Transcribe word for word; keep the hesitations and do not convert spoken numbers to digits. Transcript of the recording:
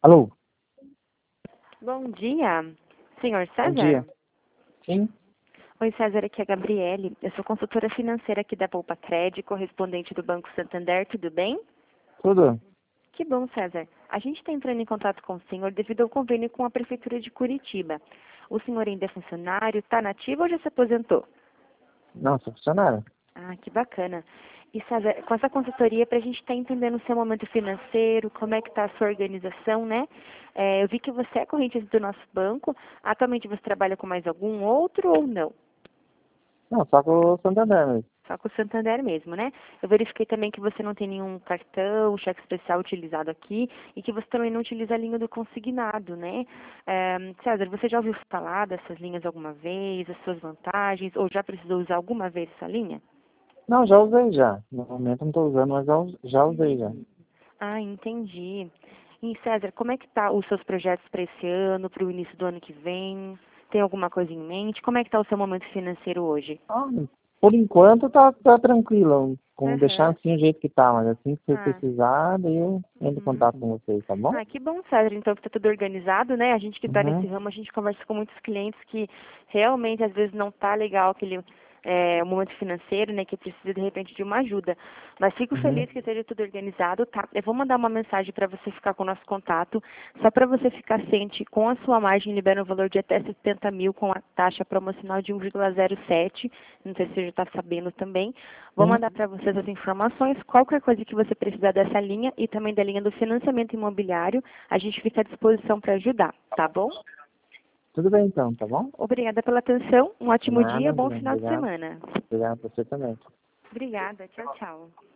Alô? Bom dia, senhor Bom César. dia. Sim? Oi, César, aqui é a Gabriele. Eu sou consultora financeira aqui da Poupa Cred, correspondente do Banco Santander, tudo bem? Tudo? Que bom, César. A gente está entrando em contato com o senhor devido ao convênio com a Prefeitura de Curitiba. O senhor ainda é funcionário, está nativo ou já se aposentou? Não, sou funcionário. Ah, que bacana. E, César, com essa consultoria, para a gente estar entendendo o seu momento financeiro, como é que está a sua organização, né? É, eu vi que você é corrente do nosso banco. Atualmente você trabalha com mais algum outro ou não? Não, só com o Santander mesmo. Só com o Santander mesmo, né? Eu verifiquei também que você não tem nenhum cartão, cheque especial utilizado aqui e que você também não utiliza a linha do consignado, né? É, César, você já ouviu falar dessas linhas alguma vez, as suas vantagens, ou já precisou usar alguma vez essa linha? Não, já usei já. No momento não estou usando, mas já, us- já usei já. Ah, entendi. E César, como é que tá os seus projetos para esse ano, para o início do ano que vem? Tem alguma coisa em mente? Como é que está o seu momento financeiro hoje? Ah, por enquanto tá, tá tranquilo. Com deixar Aham. assim o jeito que tá, mas assim que você Ah. precisar, daí eu entro em Uhum. contato com vocês, tá bom? Ah, que bom, César, então, que está tudo organizado, né? A gente que está nesse Uhum. ramo, a gente conversa com muitos clientes que realmente, às vezes, não tá legal aquele é, o momento financeiro, né? Que precisa, de repente, de uma ajuda. Mas fico Uhum. feliz que esteja tudo organizado, tá? Eu vou mandar uma mensagem para você ficar com o nosso contato, só para você ficar ciente, com a sua margem, libera um valor de até setenta mil com a taxa promocional de um vírgula zero sete. Não sei se você já está sabendo também. Vou Sim. mandar para vocês as informações. Qualquer coisa que você precisar dessa linha e também da linha do financiamento imobiliário, a gente fica à disposição para ajudar, tá bom? Tudo bem então, tá bom? Obrigada pela atenção, um De ótimo dia, nada, bom final de obrigado. semana. Obrigado a você também. Obrigada, tchau, tchau.